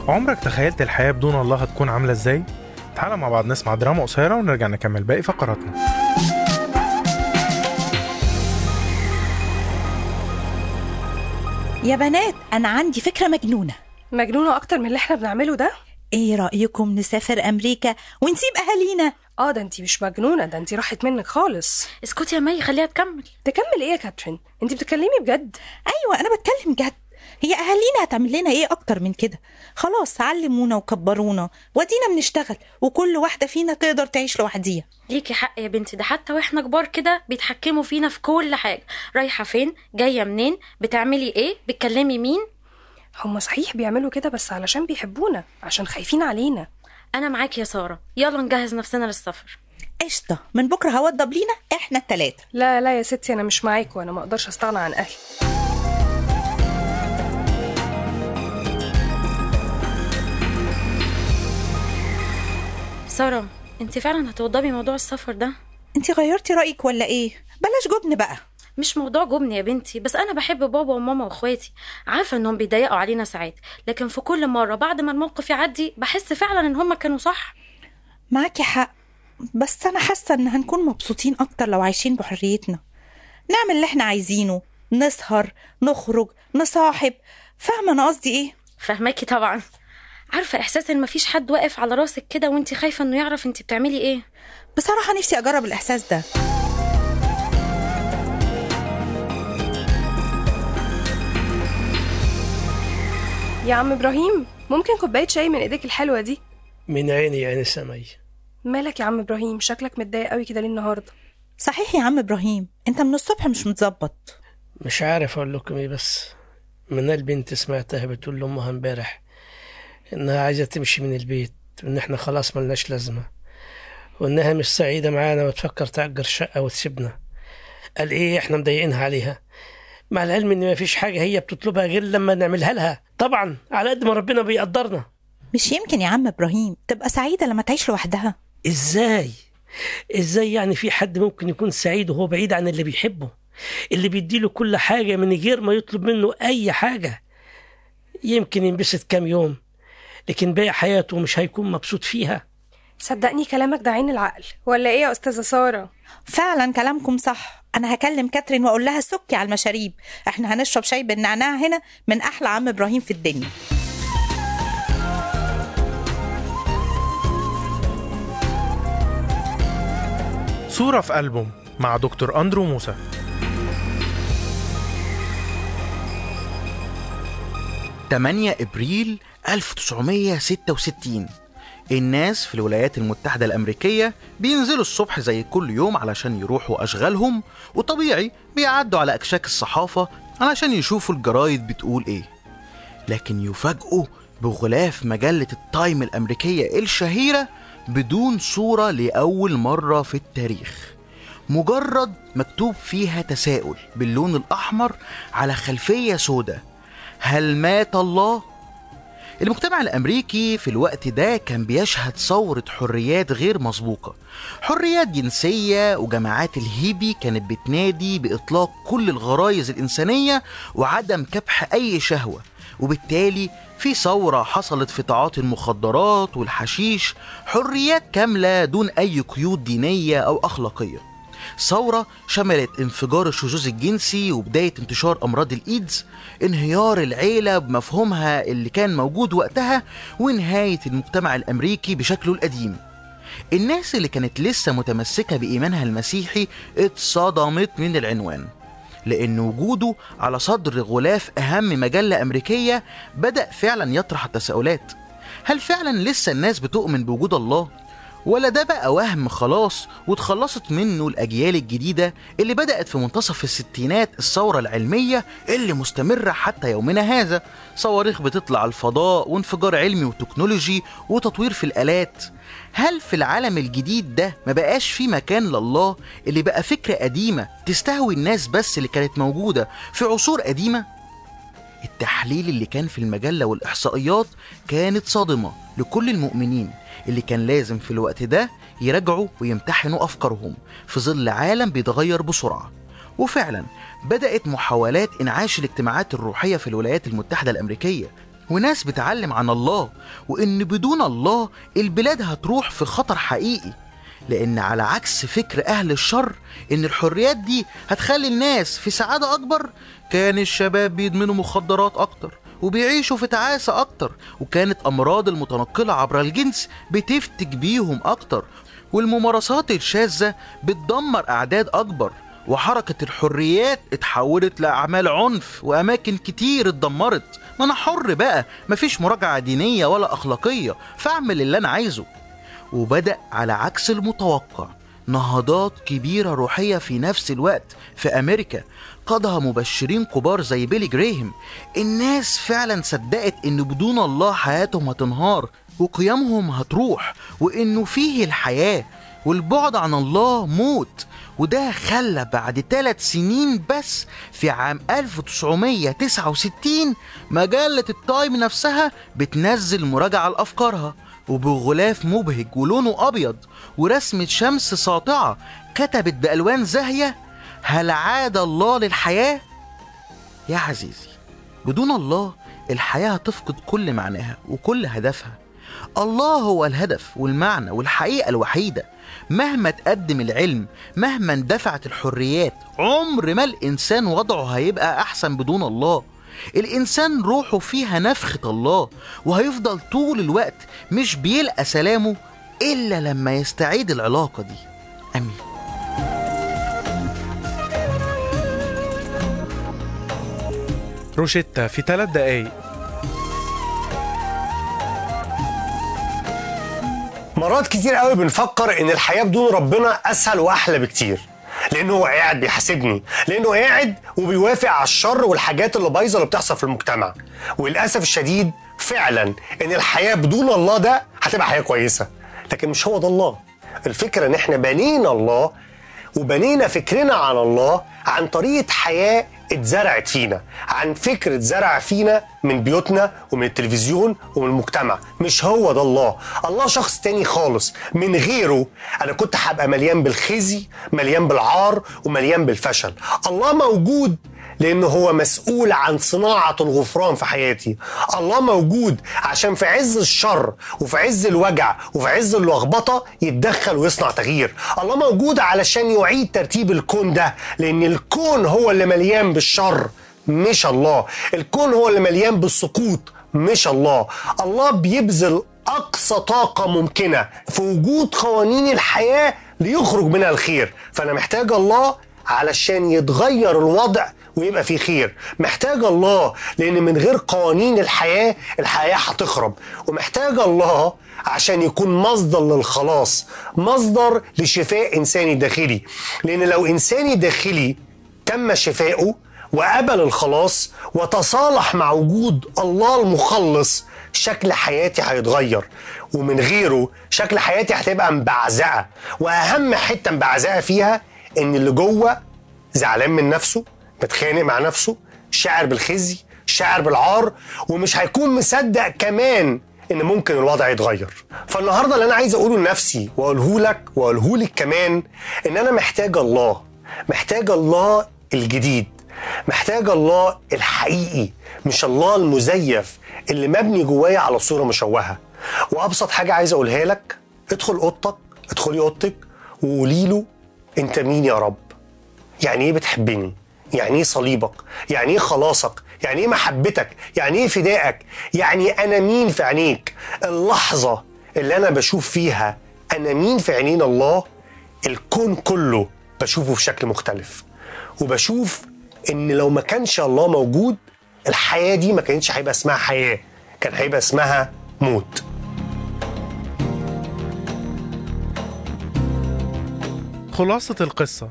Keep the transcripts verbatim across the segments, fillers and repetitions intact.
عمرك تخيلت الحياة بدون الله هتكون عاملة ازاي؟ تعالى مع بعض نسمع دراما قصيرة ونرجع نكمل باقي فقراتنا. يا بنات، أنا عندي فكرة مجنونة. مجنونة أكتر من اللي احنا بنعمله ده؟ ايه رأيكم نسافر أمريكا ونسيب أهالينا؟ اه ده انتي مش مجنونة، ده انتي راحت منك خالص. اسكتي يا مي، خليها تكمل. تكمل ايه يا كاترين؟ انتي بتتكلمي بجد؟ أيوة أنا بتكلم جد. هي أهالينا هتعمل لنا ايه أكتر من كده؟ خلاص علمونا وكبرونا ودينا بنشتغل، وكل واحدة فينا تقدر تعيش لوحديها. ليكي حق يا بنتي، ده حتى واحنا كبار كده بيتحكموا فينا في كل حاجة. رايحة فين، جاية منين، بتعملي ايه، بتكلمي مين. هم صحيح بيعملوا كده بس علشان بيحبونا، عشان خايفين علينا. انا معاكي يا سارة، يلا نجهز نفسنا للسفر. قشطة، من بكرة هوضب لينا احنا التلاتة. لا لا يا ستي، انا مش معاك وانا ما اقدرش استغنى عن اهلي. سارة، انت فعلا هتوضبي موضوع السفر ده؟ انت غيرتي رأيك ولا ايه؟ بلاش جبن بقى. مش موضوع جبن يا بنتي، بس انا بحب بابا وماما واخواتي، عارفه انهم بيضايقوا علينا ساعات، لكن في كل مره بعد ما الموقف يعدي بحس فعلا ان هم كانوا صح. معاكي حق، بس انا حاسه ان هنكون مبسوطين اكتر لو عايشين بحريتنا، نعمل اللي احنا عايزينه، نسهر، نخرج، نصاحب. فاهمه انا قصدي ايه؟ فاهماكي طبعا. عارفه احساس ان مفيش حد واقف على راسك كده وانت خايفه انه يعرف انت بتعملي ايه. بصراحه نفسي اجرب الاحساس ده. يا عم ابراهيم، ممكن كوبايه شاي من ايديك الحلوه دي؟ من عيني يا انسه مي. مالك يا عم ابراهيم، شكلك متضايق قوي كده ليه النهارده؟ صحيح يا عم ابراهيم، انت من الصبح مش متظبط. مش عارف اقول لكم ايه، بس من البنت سمعتها بتقول لامها امبارح انها عايزه تمشي من البيت، وان احنا خلاص ملناش لازمه، وانها مش سعيده معانا وتفكر تأجر شقه وتسيبنا. قال ايه احنا مضايقينها عليها، مع العلم ان ما فيش حاجه هي بتطلبها غير لما نعملها لها، طبعا على قد ما ربنا بيقدرنا. مش يمكن يا عم ابراهيم تبقى سعيده لما تعيش لوحدها؟ ازاي ازاي يعني في حد ممكن يكون سعيد وهو بعيد عن اللي بيحبه، اللي بيديله كل حاجه من غير ما يطلب منه اي حاجه؟ يمكن ينبسط كام يوم، لكن باقي حياته مش هيكون مبسوط فيها. صدقني كلامك ده عين العقل، ولا ايه يا استاذه ساره؟ فعلا كلامكم صح. انا هكلم كاترين واقول لها سكي على المشاريب، احنا هنشرب شاي بالنعناع هنا من احلى عم ابراهيم في الدنيا. صورة في ألبوم مع دكتور أندرو موسى. ثمانية أبريل ألف وتسعمية ستة وستين. الناس في الولايات المتحدة الأمريكية بينزلوا الصبح زي كل يوم علشان يروحوا أشغالهم، وطبيعي بيعدوا على أكشاك الصحافة علشان يشوفوا الجرايد بتقول إيه. لكن يفاجئوا بغلاف مجلة التايم الأمريكية الشهيرة بدون صورة لأول مرة في التاريخ، مجرد مكتوب فيها تساؤل باللون الأحمر على خلفية سوداء: هل مات الله؟ المجتمع الأمريكي في الوقت ده كان بيشهد ثورة حريات غير مسبوقة، حريات جنسية، وجماعات الهيبي كانت بتنادي بإطلاق كل الغرايز الإنسانية وعدم كبح أي شهوة، وبالتالي في ثورة حصلت في تعاطي المخدرات والحشيش، حريات كاملة دون أي قيود دينية أو أخلاقية. ثورة شملت انفجار الشذوذ الجنسي وبداية انتشار أمراض الإيدز، انهيار العيلة بمفهومها اللي كان موجود وقتها، ونهاية المجتمع الأمريكي بشكله القديم. الناس اللي كانت لسه متمسكة بإيمانها المسيحي اتصدمت من العنوان، لأن وجوده على صدر غلاف أهم مجلة أمريكية بدأ فعلا يطرح التساؤلات: هل فعلا لسه الناس بتؤمن بوجود الله؟ ولا ده بقى وهم خلاص وتخلصت منه الأجيال الجديدة اللي بدأت في منتصف الستينات الثورة العلمية اللي مستمرة حتى يومنا هذا؟ صواريخ بتطلع الفضاء وانفجار علمي وتكنولوجي وتطوير في الآلات. هل في العالم الجديد ده ما بقاش في مكان لله اللي بقى فكرة قديمة تستهوي الناس بس اللي كانت موجودة في عصور قديمة؟ التحليل اللي كان في المجلة والإحصائيات كانت صادمة لكل المؤمنين اللي كان لازم في الوقت ده يراجعوا ويمتحنوا أفكارهم في ظل عالم بيتغير بسرعة. وفعلا بدأت محاولات إنعاش الاجتماعات الروحية في الولايات المتحدة الأمريكية، وناس بتعلم عن الله، وإن بدون الله البلاد هتروح في خطر حقيقي. لأن على عكس فكر أهل الشر إن الحريات دي هتخلي الناس في سعادة أكبر، كان الشباب بيدمنوا مخدرات أكتر وبيعيشوا في تعاسة أكتر، وكانت أمراض المتنقلة عبر الجنس بتفتك بيهم أكتر، والممارسات الشاذة بتدمر أعداد أكبر، وحركة الحريات اتحولت لأعمال عنف، وأماكن كتير اتدمرت. ما أنا حر بقى، مفيش مراجعة دينية ولا أخلاقية، فأعمل اللي أنا عايزه. وبدأ على عكس المتوقع نهضات كبيرة روحية في نفس الوقت في أمريكا، قادها مبشرين كبار زي بيلي جراهام. الناس فعلا صدقت إن بدون الله حياتهم هتنهار وقيمهم هتروح، وإنه فيه الحياة والبعد عن الله موت. وده خلى بعد ثلاث سنين بس في عام ألف وتسعمية تسعة وستين مجلة التايم نفسها بتنزل مراجعة لأفكارها، وبغلاف مبهج ولونه أبيض ورسمة شمس ساطعة كتبت بألوان زاهية: هل عاد الله للحياة؟ يا عزيزي، بدون الله الحياة هتفقد كل معناها وكل هدفها. الله هو الهدف والمعنى والحقيقة الوحيدة. مهما تقدم العلم، مهما اندفعت الحريات، عمر ما الإنسان وضعه هيبقى أحسن بدون الله. الإنسان روحه فيها نفخة الله، وهيفضل طول الوقت مش بيلقى سلامه إلا لما يستعيد العلاقة دي. أمين. روشيتا في ثلاث دقايق. مرات كتير قوي بنفكر ان الحياة بدون ربنا اسهل واحلى بكتير، لانه هو قاعد بيحاسبني، لانه قاعد وبيوافق على الشر والحاجات اللي بايظه اللي بتحصل في المجتمع. وللاسف الشديد فعلا ان الحياة بدون الله ده هتبقى حياة كويسة، لكن مش هو ده الله. الفكرة ان احنا بنينا الله وبنينا فكرنا عن الله عن طريقة حياة اتزرعت فينا، عن فكر اتزرع فينا من بيوتنا ومن التلفزيون ومن المجتمع. مش هو ده الله. الله شخص تاني خالص. من غيره أنا كنت هبقى مليان بالخزي، مليان بالعار، ومليان بالفشل. الله موجود لأنه هو مسؤول عن صناعة الغفران في حياتي. الله موجود عشان في عز الشر وفي عز الوجع وفي عز اللخبطة يتدخل ويصنع تغيير. الله موجود علشان يعيد ترتيب الكون ده، لأن الكون هو اللي مليان بالشر مش الله. الكون هو اللي مليان بالسقوط مش الله. الله بيبذل أقصى طاقة ممكنة في وجود قوانين الحياة ليخرج منها الخير. فأنا محتاج الله علشان يتغير الوضع ويبقى فيه خير. محتاج الله لأن من غير قوانين الحياة الحياة هتخرب. ومحتاج الله عشان يكون مصدر للخلاص، مصدر لشفاء إنساني داخلي. لأن لو إنساني داخلي تم شفائه وقبل الخلاص وتصالح مع وجود الله المخلص، شكل حياتي هيتغير. ومن غيره شكل حياتي هتبقى مبعزقة. وأهم حتة مبعزقة فيها إن اللي جوه زعلان من نفسه، متخانق مع نفسه، شاعر بالخزي، شاعر بالعار، ومش هيكون مصدق كمان إن ممكن الوضع يتغير. فالنهاردة اللي أنا عايز أقوله لنفسي وأقوله لك وأقوله لك كمان إن أنا محتاج الله. محتاج الله الجديد، محتاج الله الحقيقي، مش الله المزيف اللي مبني جوايا على صورة مشوهة. وأبسط حاجة عايز أقولها لك، ادخل أوضتك، ادخلي أوضتك وقولي له أنت مين يا رب؟ يعني إيه بتحبني؟ يعني إيه صليبك؟ يعني إيه خلاصك؟ يعني إيه محبتك؟ يعني إيه فدائك؟ يعني أنا مين في عينيك؟ اللحظة اللي أنا بشوف فيها أنا مين في عينين الله، الكون كله بشوفه في شكل مختلف. وبشوف إن لو ما كانش الله موجود الحياة دي ما كانتش هيبقى اسمها حياة، كان هيبقى اسمها موت. خلاصة القصة: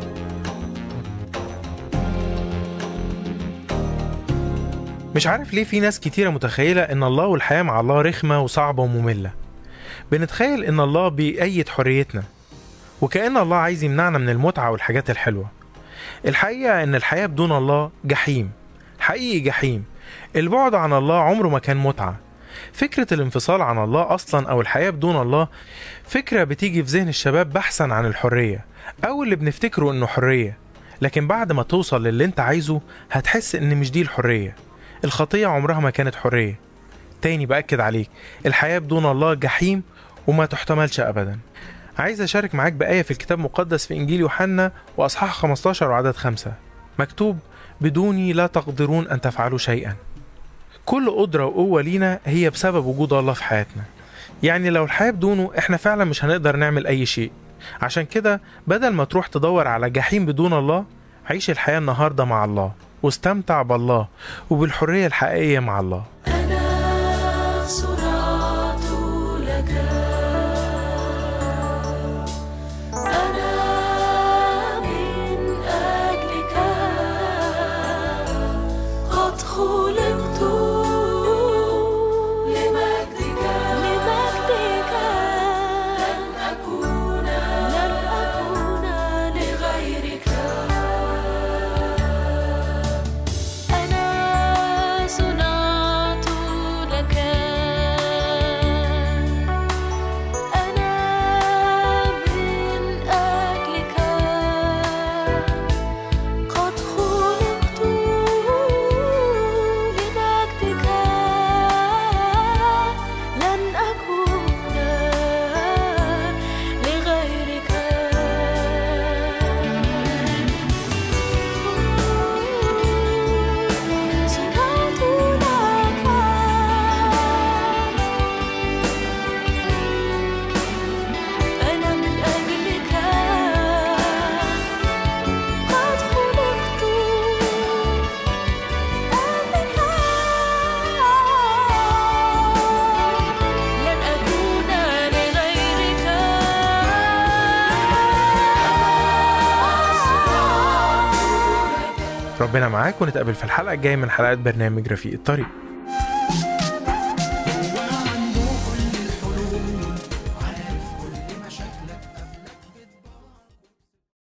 مش عارف ليه في ناس كتيرة متخيلة ان الله والحياة مع الله رخمة وصعبة ومملة. بنتخيل ان الله بيأيد حريتنا وكأن الله عايز يمنعنا من المتعة والحاجات الحلوة. الحقيقة ان الحياة بدون الله جحيم، حقيقي جحيم. البعد عن الله عمره ما كان متعة. فكرة الانفصال عن الله اصلا او الحياة بدون الله فكرة بتيجي في ذهن الشباب بحثا عن الحرية او اللي بنفتكره انه حرية، لكن بعد ما توصل للي انت عايزه هتحس ان مش دي الحرية. الخطية عمرها ما كانت حرية. تاني بأكد عليك، الحياة بدون الله جحيم وما تحتملش أبدا. عايز أشارك معاك بآية في الكتاب المقدس في إنجيل يوحنا وأصحاح خمستاشر وعدد خمسة، مكتوب: بدوني لا تقدرون أن تفعلوا شيئا. كل قدرة وقوة لينا هي بسبب وجود الله في حياتنا، يعني لو الحياة بدونه احنا فعلا مش هنقدر نعمل أي شيء. عشان كده بدل ما تروح تدور على جحيم بدون الله، عيش الحياة النهاردة مع الله واستمتع بالله وبالحرية الحقيقية مع الله. أنا صنعت لك، أنا من أجلك قد خلقت لمجدك، لمجدك لن أكون لن أكون لغيرك. أنا صنعت لك، أنا من أجلك قد خلقت لمجدك لن أكون لغيرك. صنعت لك، أنا من أجلك قد خلقت أمك لن أكون لغيرك. ربنا معاك، ونتقابل في الحلقة الجاية من حلقات برنامج رفيق الطريق.